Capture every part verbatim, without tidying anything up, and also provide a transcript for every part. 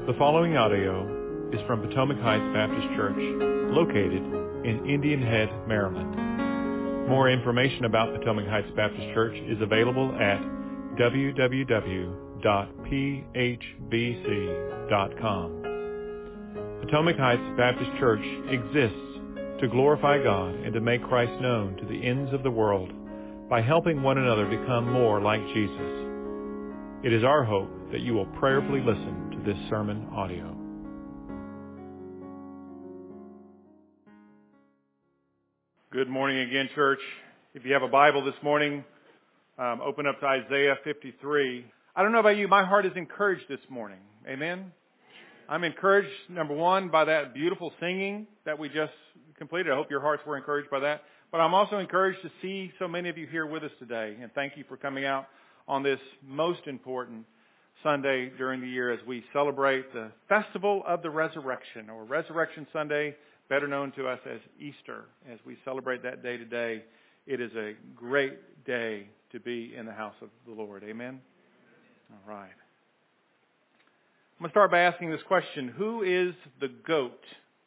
The following audio is from Potomac Heights Baptist Church, located in Indian Head, Maryland. More information about Potomac Heights Baptist Church is available at w w w dot p h b c dot com. Potomac Heights Baptist Church exists to glorify God and to make Christ known to the ends of the world by helping one another become more like Jesus. It is our hope that you will prayerfully listen to this sermon audio. Good morning again, church. If you have a Bible this morning, um, open up to Isaiah fifty-three. I don't know about you, my heart is encouraged this morning. Amen? I'm encouraged, number one, by that beautiful singing that we just completed. I hope your hearts were encouraged by that. But I'm also encouraged to see so many of you here with us today. And thank you for coming out on this most important Sunday during the year as we celebrate the Festival of the Resurrection, or Resurrection Sunday, better known to us as Easter. As we celebrate that day today, it is a great day to be in the house of the Lord. Amen? All right. I'm going to start by asking this question. Who is the GOAT?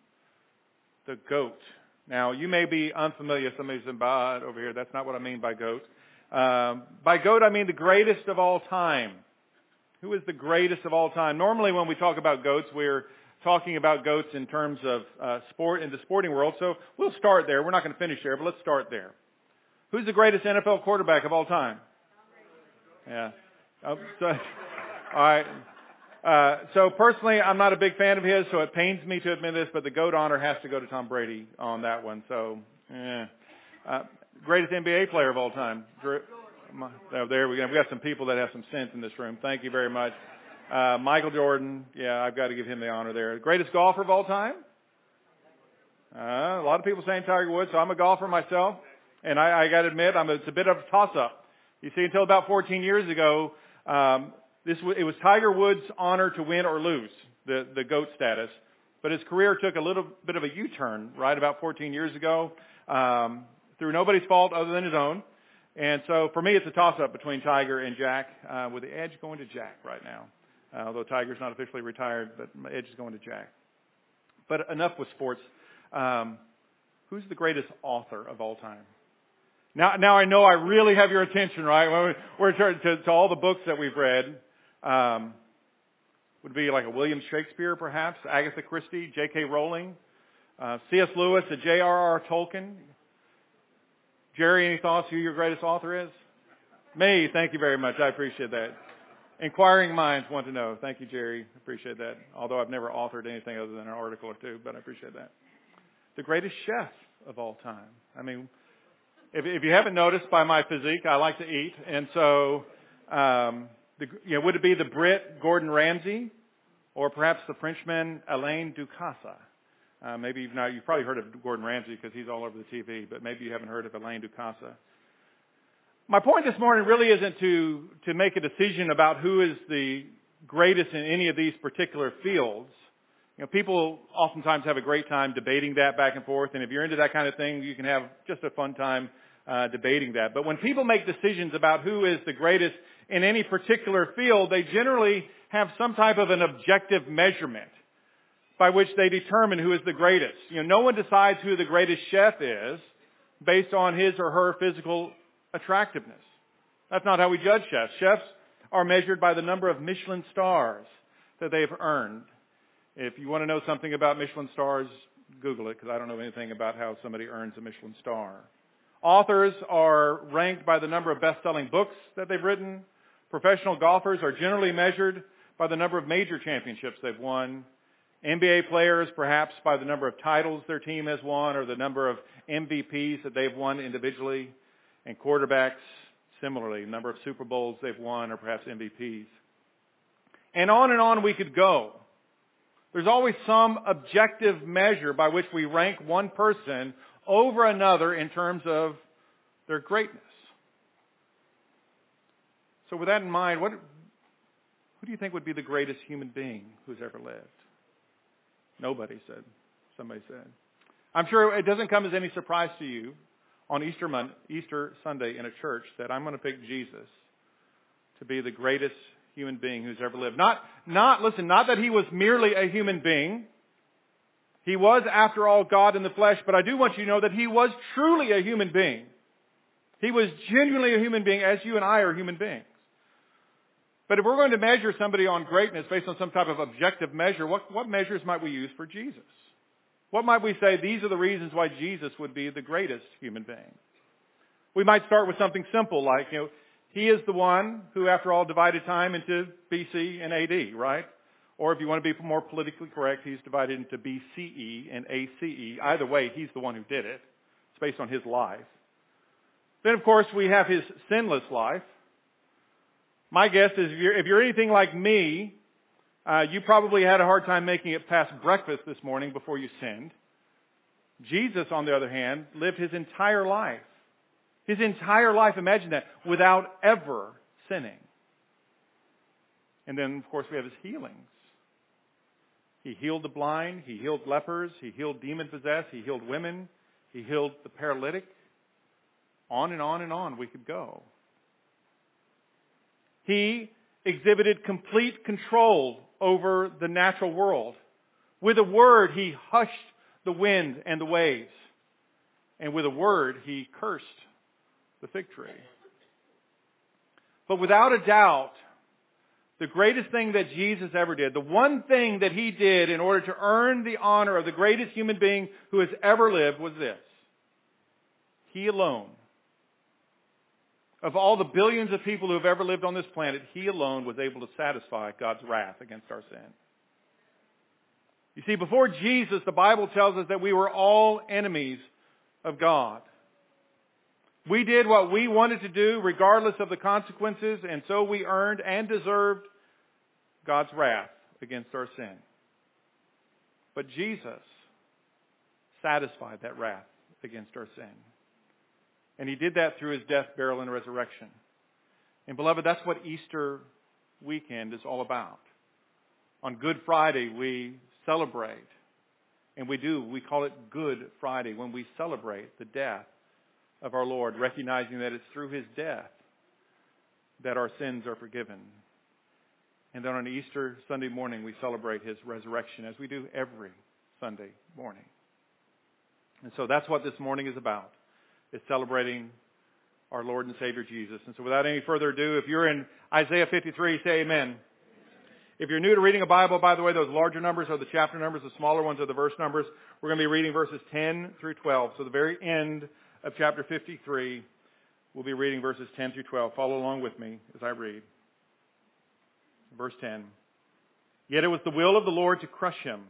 The GOAT. Now, you may be unfamiliar. Somebody's in bad over here. That's not what I mean by GOAT. Um, by GOAT, I mean the greatest of all time. Who is the greatest of all time? Normally when we talk about GOATs, we're talking about GOATs in terms of uh, sport in the sporting world. So we'll start there. We're not going to finish there, but let's start there. Who's the greatest N F L quarterback of all time? Yeah. Um, so, all right. Uh, so personally, I'm not a big fan of his, so it pains me to admit this, but the GOAT honor has to go to Tom Brady on that one. So, yeah. Uh, greatest N B A player of all time. Drew, oh, there we go. We've got some people that have some sense in this room. Thank you very much. Uh, Michael Jordan. Yeah, I've got to give him the honor there. Greatest golfer of all time? Uh, a lot of people saying Tiger Woods, so I'm a golfer myself. And I, I got to admit, I'm a, it's a bit of a toss-up. You see, until about fourteen years ago, um, this it was Tiger Woods' honor to win or lose the, the GOAT status. But his career took a little bit of a U-turn right about fourteen years ago, um, through nobody's fault other than his own. And so for me, it's a toss-up between Tiger and Jack, uh, with the edge going to Jack right now. Uh, although Tiger's not officially retired, but my edge is going to Jack. But enough with sports. Um, who's the greatest author of all time? Now, now I know I really have your attention, right? We're turning to, to all the books that we've read. Um, would it be like a William Shakespeare, perhaps? Agatha Christie, J K Rowling, uh, C S Lewis, a J R R Tolkien. Jerry, any thoughts who your greatest author is? Me. Thank you very much. I appreciate that. Inquiring minds want to know. Thank you, Jerry. Appreciate that. Although I've never authored anything other than an article or two, but I appreciate that. The greatest chef of all time. I mean, if, if you haven't noticed by my physique, I like to eat. And so, um, the, you know, would it be the Brit Gordon Ramsay or perhaps the Frenchman Alain Ducasse? Uh, maybe you've, not, you've probably heard of Gordon Ramsay because he's all over the T V, but maybe you haven't heard of Alain Ducasse. My point this morning really isn't to, to make a decision about who is the greatest in any of these particular fields. You know, people oftentimes have a great time debating that back and forth, and if you're into that kind of thing, you can have just a fun time uh, debating that. But when people make decisions about who is the greatest in any particular field, they generally have some type of an objective measurement by which they determine who is the greatest. You know, no one decides who the greatest chef is based on his or her physical attractiveness. That's not how we judge chefs. Chefs are measured by the number of Michelin stars that they've earned. If you want to know something about Michelin stars, Google it, because I don't know anything about how somebody earns a Michelin star. Authors are ranked by the number of best-selling books that they've written. Professional golfers are generally measured by the number of major championships they've won. N B A players, perhaps by the number of titles their team has won or the number of M V Ps that they've won individually. And quarterbacks, similarly, the number of Super Bowls they've won or perhaps M V Ps. And on and on we could go. There's always some objective measure by which we rank one person over another in terms of their greatness. So with that in mind, what, who do you think would be the greatest human being who's ever lived? Nobody said. Somebody said. I'm sure it doesn't come as any surprise to you on Easter Monday, Easter Sunday in a church that I'm going to pick Jesus to be the greatest human being who's ever lived. Not, not, listen, not that he was merely a human being. He was, after all, God in the flesh, but I do want you to know that he was truly a human being. He was genuinely a human being, as you and I are human beings. But if we're going to measure somebody on greatness based on some type of objective measure, what, what measures might we use for Jesus? What might we say, these are the reasons why Jesus would be the greatest human being? We might start with something simple like, you know, he is the one who, after all, divided time into B C and A D, right? Or if you want to be more politically correct, he's divided into B C E and A C E. Either way, he's the one who did it. It's based on his life. Then, of course, we have his sinless life. My guess is if you're, if you're anything like me, uh, you probably had a hard time making it past breakfast this morning before you sinned. Jesus, on the other hand, lived his entire life. His entire life, imagine that, without ever sinning. And then, of course, we have his healings. He healed the blind. He healed lepers. He healed demon-possessed. He healed women. He healed the paralytic. On and on and on we could go. He exhibited complete control over the natural world. With a word, he hushed the wind and the waves. And with a word, he cursed the fig tree. But without a doubt, the greatest thing that Jesus ever did, the one thing that he did in order to earn the honor of the greatest human being who has ever lived was this. He alone, of all the billions of people who have ever lived on this planet, he alone was able to satisfy God's wrath against our sin. You see, before Jesus, the Bible tells us that we were all enemies of God. We did what we wanted to do regardless of the consequences, and so we earned and deserved God's wrath against our sin. But Jesus satisfied that wrath against our sin. And he did that through his death, burial, and resurrection. And beloved, that's what Easter weekend is all about. On Good Friday, we celebrate, and we do, we call it Good Friday, when we celebrate the death of our Lord, recognizing that it's through his death that our sins are forgiven. And then on Easter Sunday morning, we celebrate his resurrection, as we do every Sunday morning. And so that's what this morning is about. It's celebrating our Lord and Savior Jesus. And so without any further ado, if you're in Isaiah fifty-three, say amen. If you're new to reading a Bible, by the way, those larger numbers are the chapter numbers, the smaller ones are the verse numbers. We're going to be reading verses ten through twelve. So the very end of chapter fifty-three, we'll be reading verses ten through twelve. Follow along with me as I read. Verse ten. Yet it was the will of the Lord to crush him.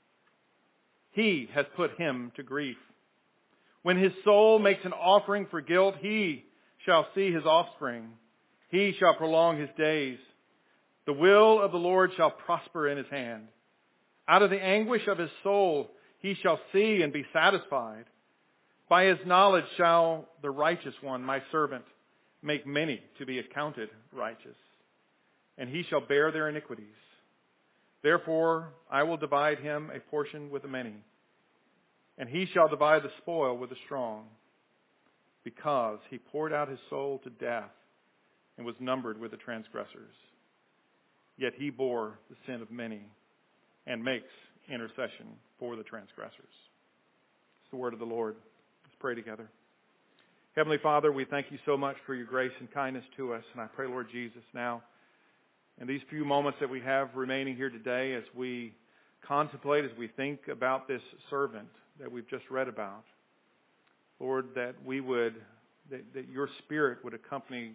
He has put him to grief. When his soul makes an offering for guilt, he shall see his offspring. He shall prolong his days. The will of the Lord shall prosper in his hand. Out of the anguish of his soul he shall see and be satisfied. By his knowledge shall the righteous one, my servant, make many to be accounted righteous. And he shall bear their iniquities. Therefore I will divide him a portion with the many. And he shall divide the spoil with the strong, because he poured out his soul to death and was numbered with the transgressors. Yet he bore the sin of many and makes intercession for the transgressors. It's the word of the Lord. Let's pray together. Heavenly Father, we thank you so much for your grace and kindness to us. And I pray, Lord Jesus, now in these few moments that we have remaining here today, as we contemplate, as we think about this servant that we've just read about, Lord, that we would, that, that your Spirit would accompany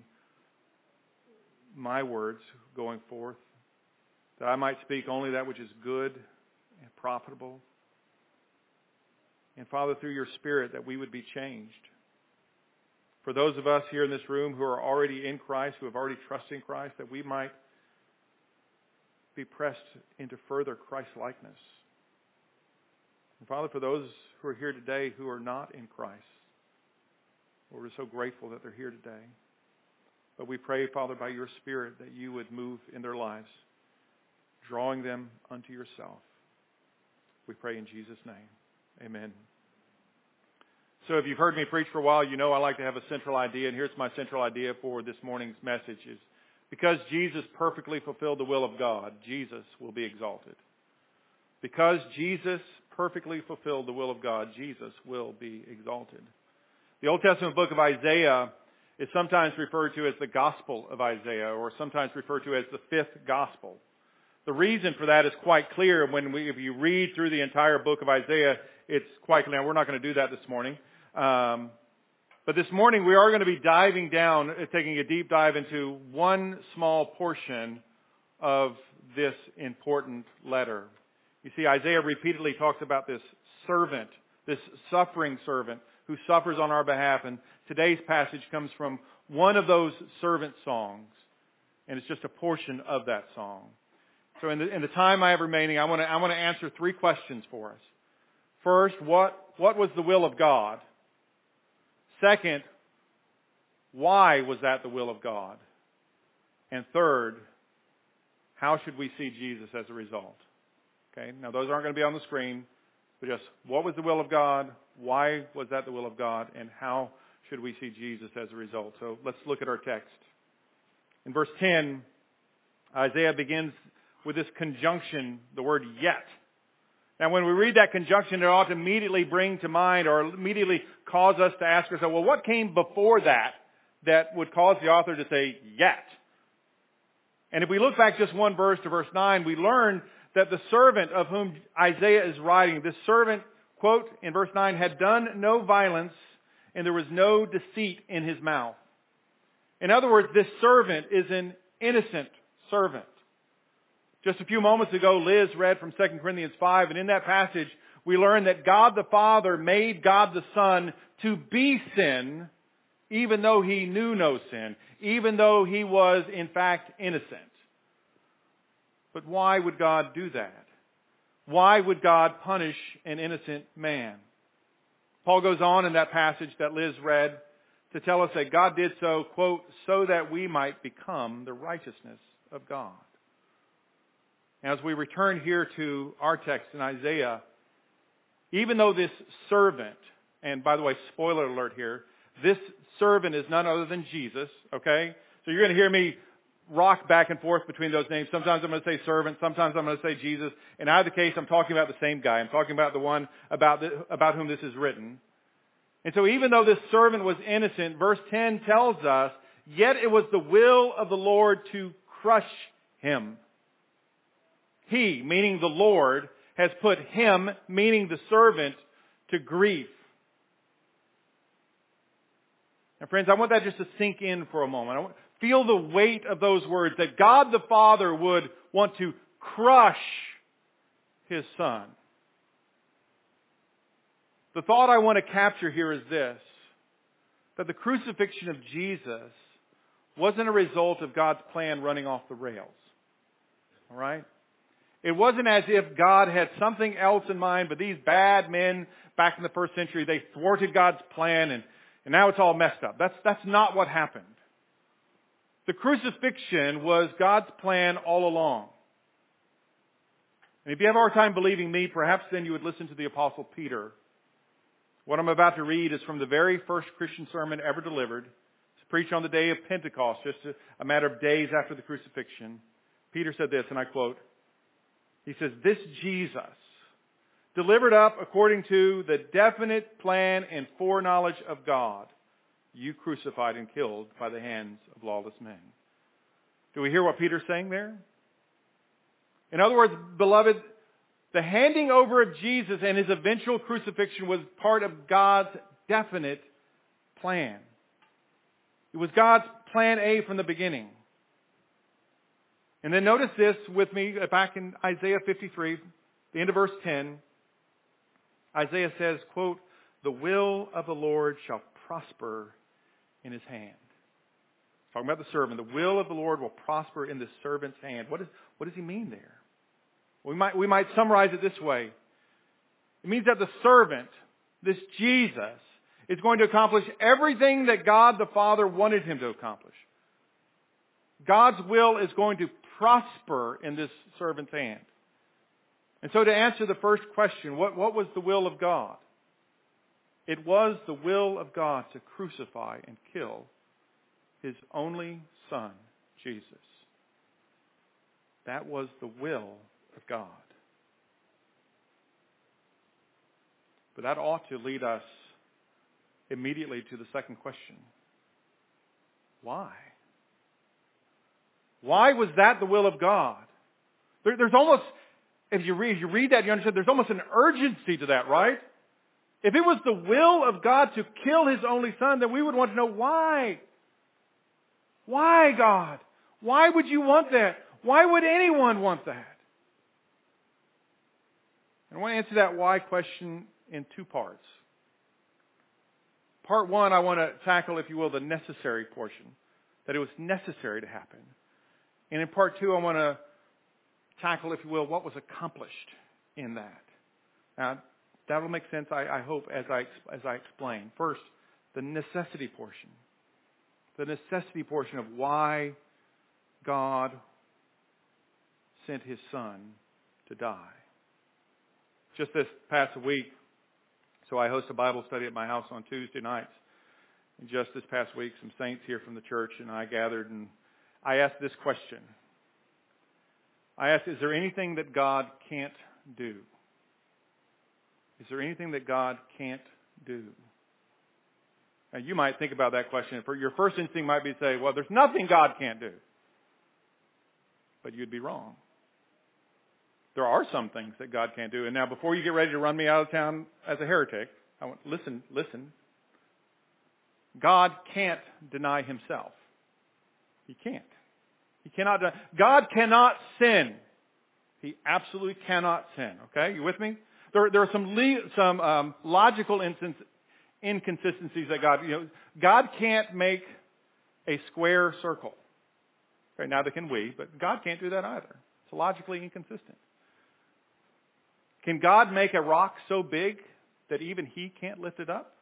my words going forth, that I might speak only that which is good and profitable. And Father, through your Spirit, that we would be changed. For those of us here in this room who are already in Christ, who have already trusted in Christ, that we might be pressed into further Christ-likeness. And Father, for those who are here today who are not in Christ, Lord, we're so grateful that they're here today. But we pray, Father, by your Spirit, that you would move in their lives, drawing them unto yourself. We pray in Jesus' name. Amen. So if you've heard me preach for a while, you know I like to have a central idea, and here's my central idea for this morning's message is Because Jesus perfectly fulfilled the will of God, Jesus will be exalted. Because Jesus perfectly fulfilled the will of God, Jesus will be exalted. The Old Testament book of Isaiah is sometimes referred to as the Gospel of Isaiah, or sometimes referred to as the fifth Gospel. The reason for that is quite clear when we, if you read through the entire book of Isaiah, it's quite clear. Now, we're not going to do that this morning. Um, but this morning we are going to be diving down, taking a deep dive into one small portion of this important letter. You see, Isaiah repeatedly talks about this servant, this suffering servant who suffers on our behalf. And today's passage comes from one of those servant songs. And it's just a portion of that song. So in the, in the time I have remaining, I want to I want to answer three questions for us. First, what, what was the will of God? Second, why was that the will of God? And third, how should we see Jesus as a result? Okay, now those aren't going to be on the screen, but just what was the will of God? Why was that the will of God? And how should we see Jesus as a result? So let's look at our text. In verse ten, Isaiah begins with this conjunction, the word yet. Now when we read that conjunction, it ought to immediately bring to mind or immediately cause us to ask ourselves, well, what came before that that would cause the author to say yet? And if we look back just one verse to verse nine, we learn that the servant of whom Isaiah is writing, this servant, quote, in verse nine, had done no violence and there was no deceit in his mouth. In other words, this servant is an innocent servant. Just a few moments ago, Liz read from Second Corinthians five, and in that passage, we learn that God the Father made God the Son to be sin, even though he knew no sin, even though he was, in fact, innocent. But why would God do that? Why would God punish an innocent man? Paul goes on in that passage that Liz read to tell us that God did so, quote, so that we might become the righteousness of God. As we return here to our text in Isaiah, even though this servant, and by the way, spoiler alert here, this servant is none other than Jesus, okay? So you're going to hear me rock back and forth between those names. Sometimes I'm going to say servant, sometimes I'm going to say Jesus. In either case, I'm talking about the same guy. I'm talking about the one about, the, about whom this is written. And so even though this servant was innocent, verse ten tells us, yet it was the will of the Lord to crush him. He, meaning the Lord, has put him, meaning the servant, to grief. Now friends, I want that just to sink in for a moment. I want, feel the weight of those words, that God the Father would want to crush his Son. The thought I want to capture here is this, that the crucifixion of Jesus wasn't a result of God's plan running off the rails. All right? It wasn't as if God had something else in mind, but these bad men back in the first century, they thwarted God's plan and, and now it's all messed up. That's, that's not what happened. The crucifixion was God's plan all along. And if you have a hard time believing me, perhaps then you would listen to the Apostle Peter. What I'm about to read is from the very first Christian sermon ever delivered. It's preached on the day of Pentecost, just a, a matter of days after the crucifixion. Peter said this, and I quote, he says, this Jesus, delivered up according to the definite plan and foreknowledge of God, you crucified and killed by the hands of lawless men. Do we hear what Peter's saying there? In other words, beloved, the handing over of Jesus and his eventual crucifixion was part of God's definite plan. It was God's plan A from the beginning. And then notice this with me back in Isaiah fifty-three, the end of verse ten. Isaiah says, quote, the will of the Lord shall prosper in his hand. Talking about the servant. The will of the Lord will prosper in the servant's hand. What, is, what does he mean there? We might, we might summarize it this way. It means that the servant, this Jesus, is going to accomplish everything that God the Father wanted him to accomplish. God's will is going to prosper in this servant's hand. And so to answer the first question, what, what was the will of God? It was the will of God to crucify and kill his only Son, Jesus. That was the will of God. But that ought to lead us immediately to the second question. Why? Why was that the will of God? There, there's almost, if you read, if you read that, you understand there's almost an urgency to that, right? If it was the will of God to kill His only Son, then we would want to know why. Why, God? Why would you want that? Why would anyone want that? And I want to answer that why question in two parts. Part one, I want to tackle, if you will, the necessary portion, that it was necessary to happen. And in part two, I want to tackle, if you will, what was accomplished in that. Now, that will make sense, I, I hope, as I as I explain. First, the necessity portion. The necessity portion of why God sent His Son to die. Just this past week, so I host a Bible study at my house on Tuesday nights. And just this past week, some saints here from the church and I gathered, and I asked this question. I asked, is there anything that God can't do? Is there anything that God can't do? Now, you might think about that question. Your first instinct might be to say, well, there's nothing God can't do. But you'd be wrong. There are some things that God can't do. And now, before you get ready to run me out of town as a heretic, I want listen, listen. God can't deny Himself. He can't. He cannot. Deny. God cannot sin. He absolutely cannot sin. Okay, you with me? There, there are some le- some um, logical instance, inconsistencies that God. You know, God can't make a square circle. Okay, neither can we, but God can't do that either. It's logically inconsistent. Can God make a rock so big that even He can't lift it up?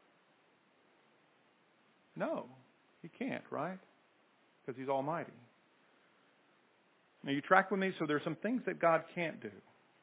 No, He can't, right? Because He's almighty. Now, you track with me? So there are some things that God can't do.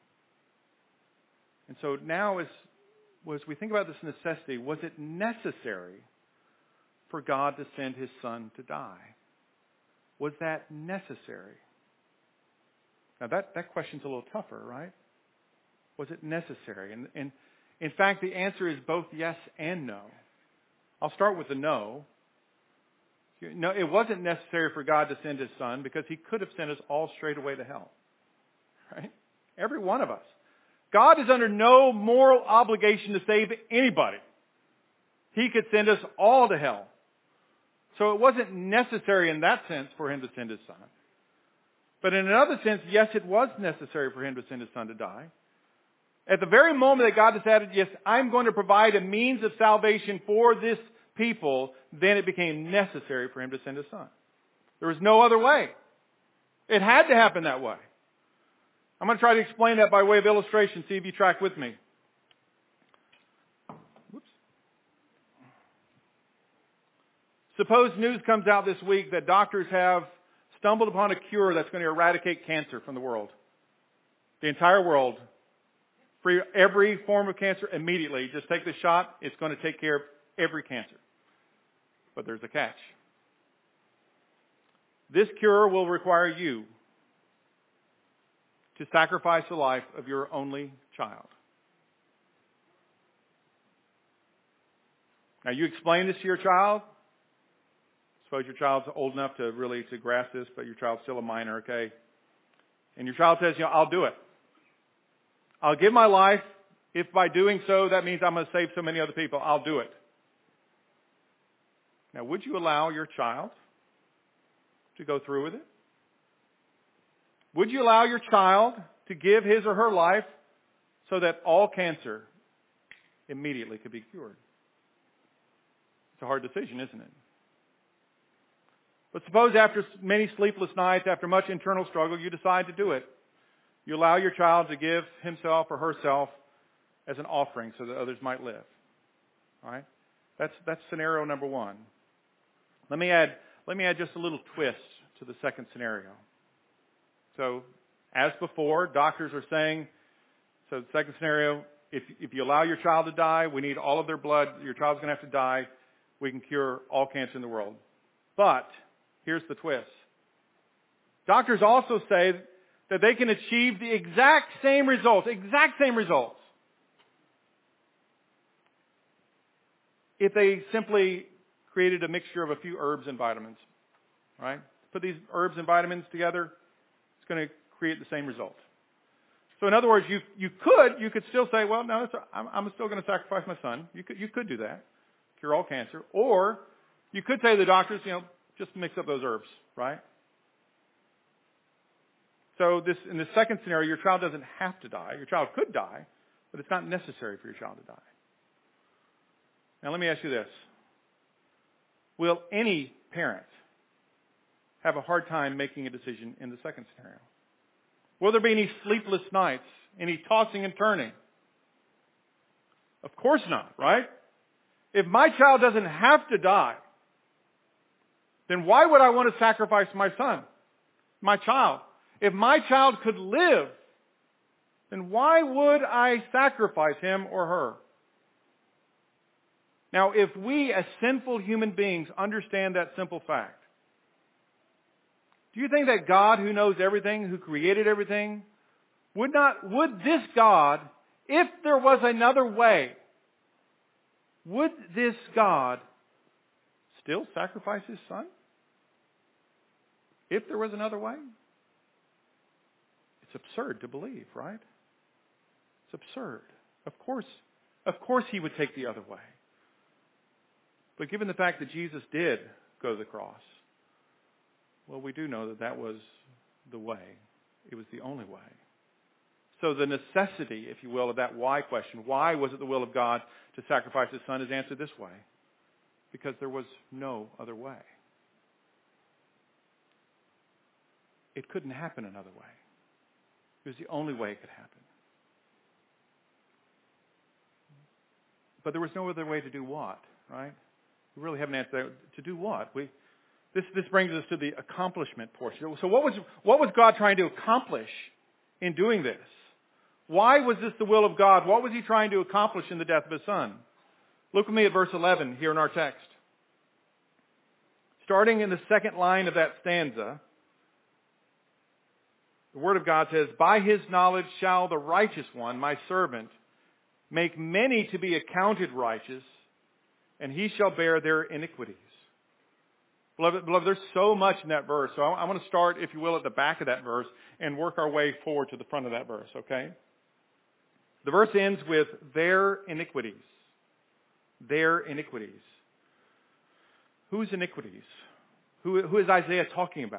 And so now as, as we think about this necessity, was it necessary for God to send His Son to die? Was that necessary? Now that, that question's a little tougher, right? Was it necessary? And, and in fact, the answer is both yes and no. I'll start with the no. No, it wasn't necessary for God to send His Son because He could have sent us all straight away to hell. Right? Every one of us. God is under no moral obligation to save anybody. He could send us all to hell. So it wasn't necessary in that sense for Him to send His Son. But in another sense, yes, it was necessary for Him to send His Son to die. At the very moment that God decided, yes, I'm going to provide a means of salvation for this people, then it became necessary for Him to send His Son. There was no other way. It had to happen that way. I'm going to try to explain that by way of illustration. See if you track with me. Whoops. Suppose news comes out this week that doctors have stumbled upon a cure that's going to eradicate cancer from the world. The entire world. Free every form of cancer immediately. Just take the shot. It's going to take care of every cancer. But there's a catch. This cure will require you to sacrifice the life of your only child. Now you explain this to your child. Suppose your child's old enough to really to grasp this, but your child's still a minor, okay? And your child says, you know, I'll do it. I'll give my life. If by doing so, that means I'm going to save so many other people, I'll do it. Now, would you allow your child to go through with it? Would you allow your child to give his or her life so that all cancer immediately could be cured? It's a hard decision, isn't it? But suppose after many sleepless nights, after much internal struggle, you decide to do it. You allow your child to give himself or herself as an offering so that others might live. All right? That's that's scenario number one. Let me add let me add just a little twist to the second scenario. So, as before, doctors are saying, so the second scenario, if if you allow your child to die, we need all of their blood, your child's going to have to die, we can cure all cancer in the world. But, here's the twist. Doctors also say that they can achieve the exact same results, exact same results, if they simply created a mixture of a few herbs and vitamins, right? Put these herbs and vitamins together, it's going to create the same result. So in other words, you you could you could still say, well, no, it's, I'm, I'm still going to sacrifice my son. You could you could do that, cure all cancer, or you could say to the doctors, you know, just mix up those herbs, right? So this in the second scenario, your child doesn't have to die. Your child could die, but it's not necessary for your child to die. Now let me ask you this. Will any parent have a hard time making a decision in the second scenario? Will there be any sleepless nights, any tossing and turning? Of course not, right? If my child doesn't have to die, then why would I want to sacrifice my son, my child? If my child could live, then why would I sacrifice him or her? Now, if we as sinful human beings understand that simple fact, do you think that God, who knows everything, who created everything, would not, would this God, if there was another way, would this God still sacrifice his son? If there was another way? It's absurd to believe, right? It's absurd. Of course, of course he would take the other way. But given the fact that Jesus did go to the cross, well, we do know that that was the way. It was the only way. So the necessity, if you will, of that why question, why was it the will of God to sacrifice his son, is answered this way. Because there was no other way. It couldn't happen another way. It was the only way it could happen. But there was no other way to do what, right? We really haven't answered that. To do what? We, this, this brings us to the accomplishment portion. So what was, what was God trying to accomplish in doing this? Why was this the will of God? What was he trying to accomplish in the death of his son? Look with me at verse eleven here in our text. Starting in the second line of that stanza, the Word of God says, "By his knowledge shall the righteous one, my servant, make many to be accounted righteous, and he shall bear their iniquities." Beloved, beloved, there's so much in that verse. So I, I want to start, if you will, at the back of that verse and work our way forward to the front of that verse, okay? The verse ends with their iniquities. Their iniquities. Whose iniquities? Who, who is Isaiah talking about?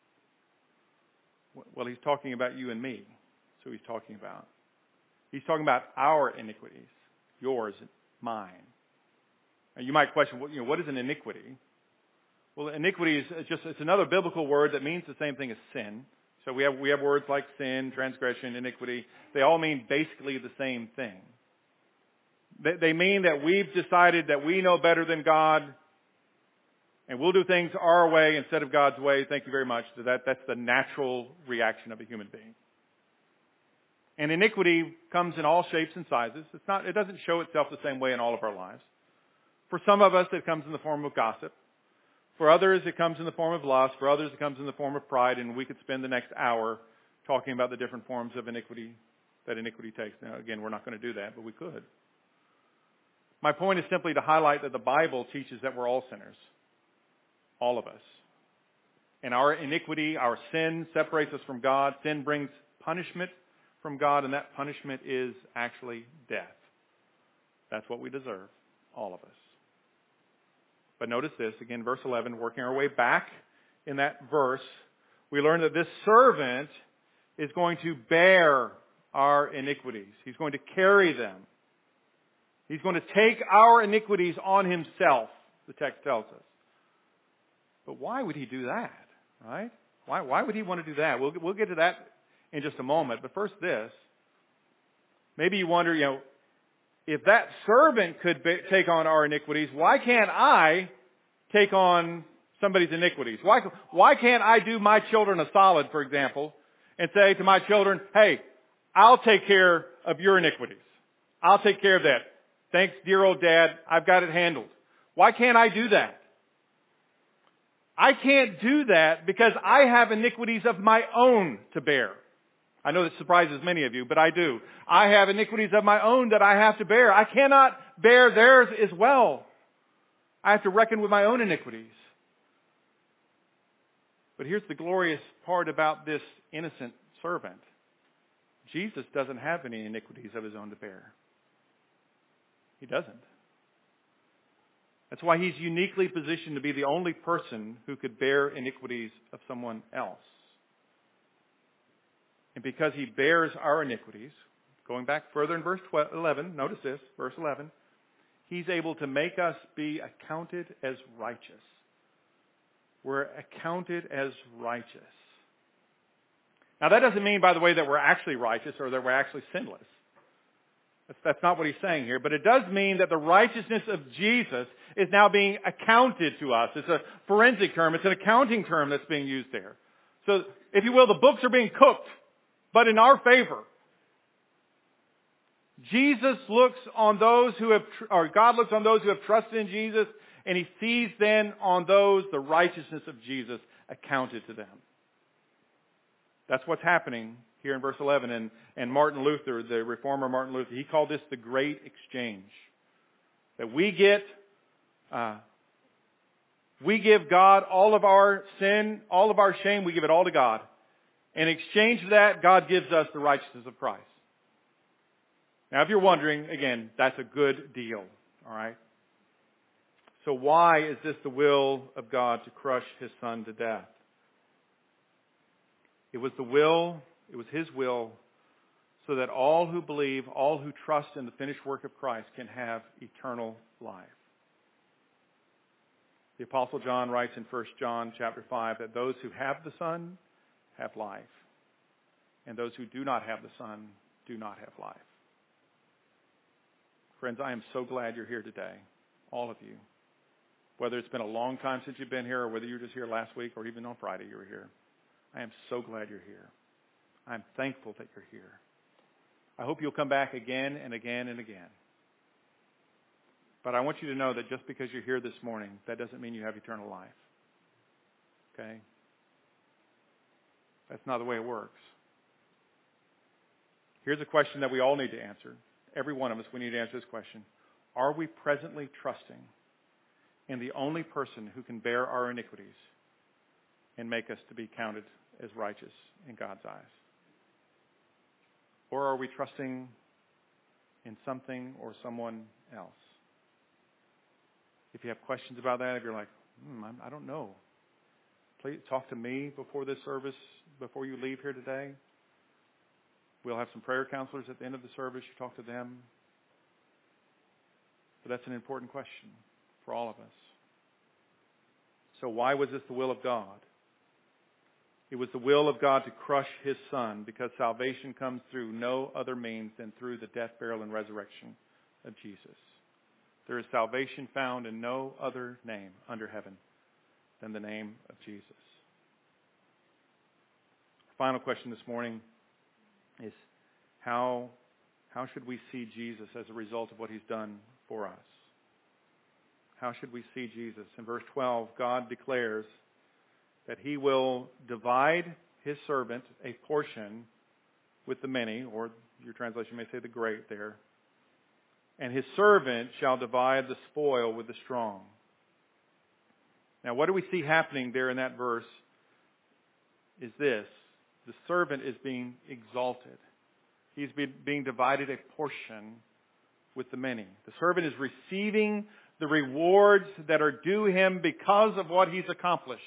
Well, he's talking about you and me. So he's talking about. He's talking about our iniquities. Yours, mine. And you might question, you know, what is an iniquity? Well, iniquity is just, it's another biblical word that means the same thing as sin. So we have, we have words like sin, transgression, iniquity. They all mean basically the same thing. They, they mean that we've decided that we know better than God, and we'll do things our way instead of God's way. Thank you very much. So that, that's the natural reaction of a human being. And iniquity comes in all shapes and sizes. It's not, it doesn't show itself the same way in all of our lives. For some of us, it comes in the form of gossip. For others, it comes in the form of lust. For others, it comes in the form of pride. And we could spend the next hour talking about the different forms of iniquity that iniquity takes. Now, again, we're not going to do that, but we could. My point is simply to highlight that the Bible teaches that we're all sinners. All of us. And our iniquity, our sin, separates us from God. Sin brings punishment from God, and that punishment is actually death. That's what we deserve, all of us. But notice this, again, verse eleven, working our way back in that verse, we learn that this servant is going to bear our iniquities. He's going to carry them. He's going to take our iniquities on himself, the text tells us. But why would he do that, right? Why, why would he want to do that? We'll, we'll get to that in just a moment. But first this, maybe you wonder, you know, if that servant could be, take on our iniquities, why can't I take on somebody's iniquities? Why, why can't I do my children a solid, for example, and say to my children, hey, I'll take care of your iniquities. I'll take care of that. Thanks, dear old dad. I've got it handled. Why can't I do that? I can't do that because I have iniquities of my own to bear. I know this surprises many of you, but I do. I have iniquities of my own that I have to bear. I cannot bear theirs as well. I have to reckon with my own iniquities. But here's the glorious part about this innocent servant. Jesus doesn't have any iniquities of his own to bear. He doesn't. That's why he's uniquely positioned to be the only person who could bear iniquities of someone else. And because he bears our iniquities, going back further in verse eleven, notice this, verse eleven, he's able to make us be accounted as righteous. We're accounted as righteous. Now that doesn't mean, by the way, that we're actually righteous or that we're actually sinless. That's, that's not what he's saying here. But it does mean that the righteousness of Jesus is now being accounted to us. It's a forensic term. It's an accounting term that's being used there. So, if you will, the books are being cooked, but in our favor. Jesus looks on those who have, or God looks on those who have trusted in Jesus, and he sees then on those the righteousness of Jesus accounted to them. That's what's happening here in verse eleven. And, and Martin Luther, the reformer Martin Luther, he called this the great exchange. That we get, uh, we give God all of our sin, all of our shame, we give it all to God. In exchange for that, God gives us the righteousness of Christ. Now, if you're wondering, again, that's a good deal. All right? So why is this the will of God to crush his Son to death? It was the will, it was his will, so that all who believe, all who trust in the finished work of Christ can have eternal life. The Apostle John writes in First John chapter five that those who have the Son have life, and those who do not have the Son do not have life. Friends, I am so glad you're here today, all of you. Whether it's been a long time since you've been here, or whether you were just here last week, or even on Friday you were here. I am so glad you're here. I'm thankful that you're here. I hope you'll come back again and again and again. But I want you to know that just because you're here this morning, that doesn't mean you have eternal life. Okay? That's not the way it works. Here's a question that we all need to answer. Every one of us, we need to answer this question. Are we presently trusting in the only person who can bear our iniquities and make us to be counted as righteous in God's eyes? Or are we trusting in something or someone else? If you have questions about that, if you're like, hmm, I don't know, please talk to me before this service, before you leave here today. We'll have some prayer counselors at the end of the service. You talk to them. But that's an important question for all of us. So why was this the will of God? It was the will of God to crush his Son because salvation comes through no other means than through the death, burial, and resurrection of Jesus. There is salvation found in no other name under heaven than the name of Jesus. Final question this morning is how, how should we see Jesus as a result of what he's done for us? How should we see Jesus? In verse twelve, God declares that he will divide his servant a portion with the many, or your translation may say the great there. And his servant shall divide the spoil with the strong. Now, what do we see happening there in that verse is this. The servant is being exalted. He's being divided a portion with the many. The servant is receiving the rewards that are due him because of what he's accomplished.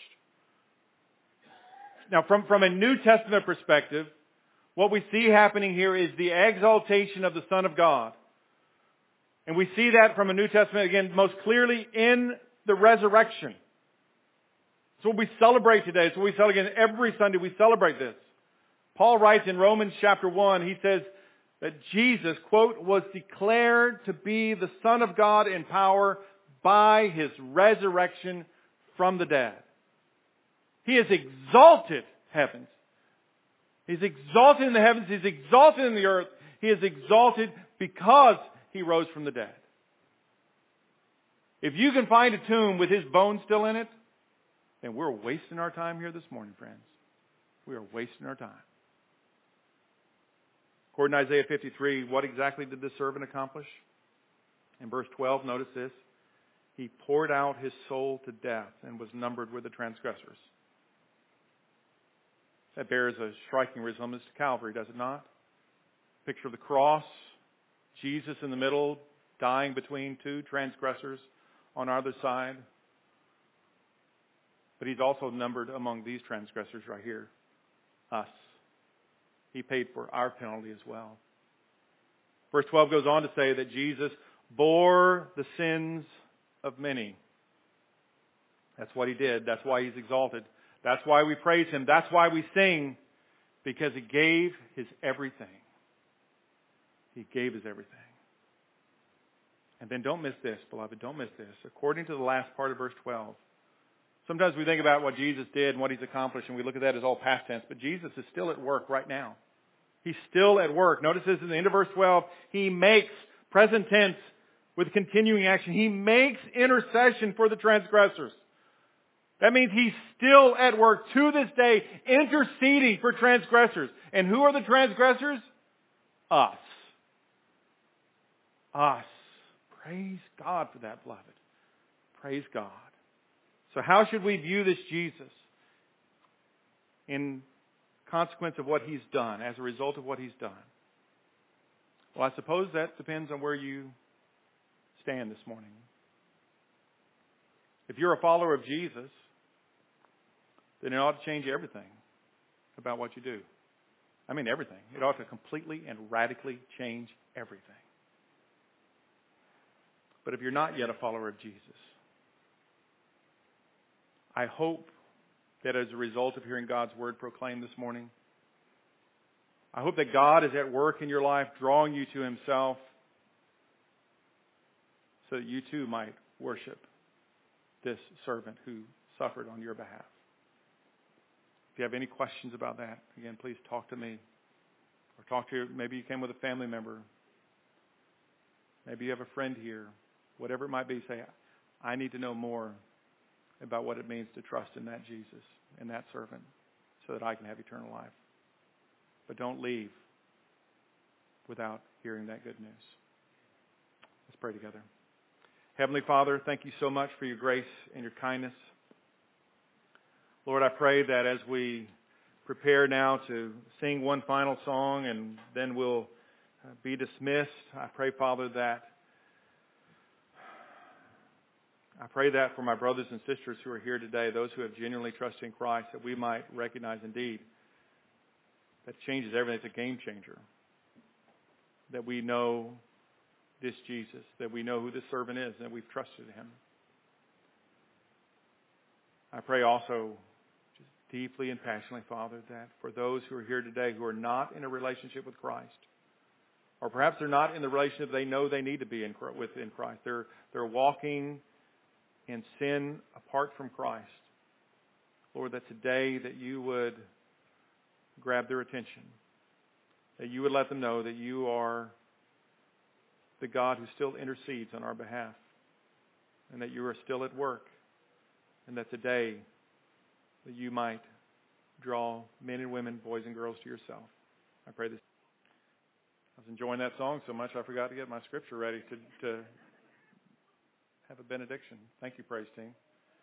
Now, from, from a New Testament perspective, what we see happening here is the exaltation of the Son of God. And we see that from a New Testament, again, most clearly in the resurrection. It's what we celebrate today. It's what we celebrate every Sunday. We celebrate this. Paul writes in Romans chapter one, he says that Jesus, quote, was declared to be the Son of God in power by his resurrection from the dead. He is exalted heavens. He's exalted in the heavens. He's exalted in the earth. He is exalted because he rose from the dead. If you can find a tomb with his bones still in it, then we're wasting our time here this morning, friends. We are wasting our time. According to Isaiah fifty-three, what exactly did this servant accomplish? In verse twelve, notice this. He poured out his soul to death and was numbered with the transgressors. That bears a striking resemblance to Calvary, does it not? Picture of the cross, Jesus in the middle, dying between two transgressors on either side. But he's also numbered among these transgressors right here, us. He paid for our penalty as well. Verse twelve goes on to say that Jesus bore the sins of many. That's what he did. That's why he's exalted. That's why we praise him. That's why we sing, because he gave his everything. He gave his everything. And then don't miss this, beloved. Don't miss this. According to the last part of verse twelve, sometimes we think about what Jesus did and what he's accomplished, and we look at that as all past tense. But Jesus is still at work right now. He's still at work. Notice this in the end of verse twelve. He makes, present tense, with continuing action, he makes intercession for the transgressors. That means he's still at work to this day, interceding for transgressors. And who are the transgressors? Us. Us. Praise God for that, beloved. Praise God. So how should we view this Jesus in consequence of what he's done, as a result of what he's done? Well, I suppose that depends on where you stand this morning. If you're a follower of Jesus, then it ought to change everything about what you do. I mean everything. It ought to completely and radically change everything. But if you're not yet a follower of Jesus, I hope that as a result of hearing God's word proclaimed this morning, I hope that God is at work in your life, drawing you to himself, so that you too might worship this servant who suffered on your behalf. If you have any questions about that, again, please talk to me. Or talk to, maybe you came with a family member. Maybe you have a friend here. Whatever it might be, say, I need to know more about what it means to trust in that Jesus and that servant so that I can have eternal life. But don't leave without hearing that good news. Let's pray together. Heavenly Father, thank you so much for your grace and your kindness. Lord, I pray that as we prepare now to sing one final song and then we'll be dismissed, I pray, Father, that I pray that for my brothers and sisters who are here today, those who have genuinely trusted in Christ, that we might recognize indeed that changes everything. It's a game changer. That we know this Jesus, that we know who this servant is, and that we've trusted him. I pray also, just deeply and passionately, Father, that for those who are here today who are not in a relationship with Christ, or perhaps they're not in the relationship they know they need to be in within Christ, they're they're walking in sin apart from Christ. Lord, that today that you would grab their attention, that you would let them know that you are the God who still intercedes on our behalf, and that you are still at work, and that today that you might draw men and women, boys and girls to yourself. I pray this. I was enjoying that song so much I forgot to get my scripture ready to, to have a benediction. Thank you, praise team.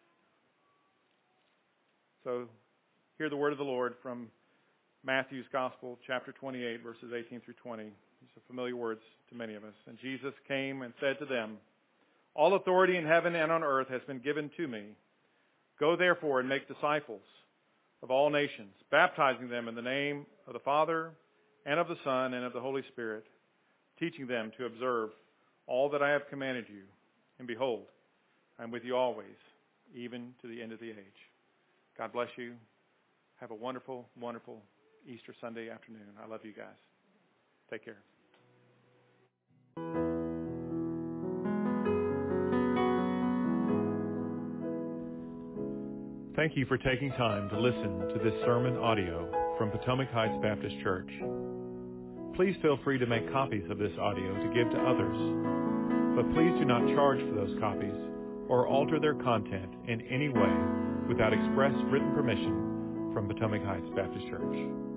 So, hear the word of the Lord from Matthew's Gospel, chapter twenty-eight, verses eighteen through twenty. These are familiar words to many of us. And Jesus came and said to them, all authority in heaven and on earth has been given to me. Go therefore and make disciples of all nations, baptizing them in the name of the Father and of the Son and of the Holy Spirit, teaching them to observe all that I have commanded you. And behold, I am with you always, even to the end of the age. God bless you. Have a wonderful, wonderful Easter Sunday afternoon. I love you guys. Take care. Thank you for taking time to listen to this sermon audio from Potomac Heights Baptist Church. Please feel free to make copies of this audio to give to others, but please do not charge for those copies or alter their content in any way without express written permission from Potomac Heights Baptist Church.